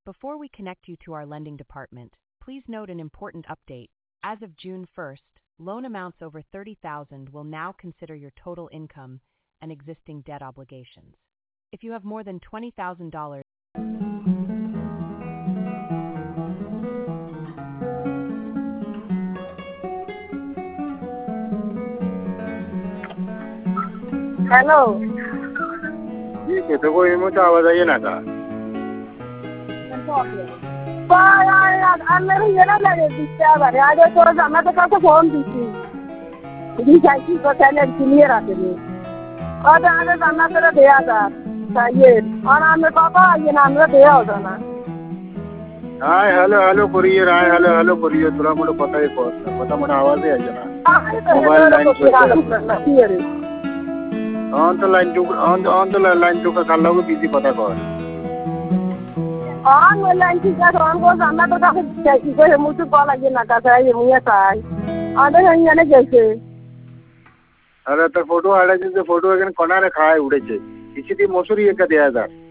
Before we connect you to our lending department, please note an important update. As of June 1st, loan amounts over $30,000 will now consider your total income and existing debt obligations. If you have more than $20,000, Hello. ठीक है, तो वो इमोचा आवाज आई ना का Allah yana da gaskiya ba ya da to zama ta ka phone biki di sai ko tele clear ate ni ada ada zama tera deya da sai और हमें पापा ये नाम रे देया होता ना hi hello courier hi hello courier तुला मुझे पता है कौन पता मुझे आवाज ही आई ना mobile line on the line two का कर लोगे बिजी पता कौन online kita orang ko sana to tak jadi ko mutu ko lagi nak kata ye muya sai ada yang yana jaise अरे तो फोटो आड़े जिसे फोटो अगर कोना रे खाए उड़े छे किसी दी मसूरी एक दिया था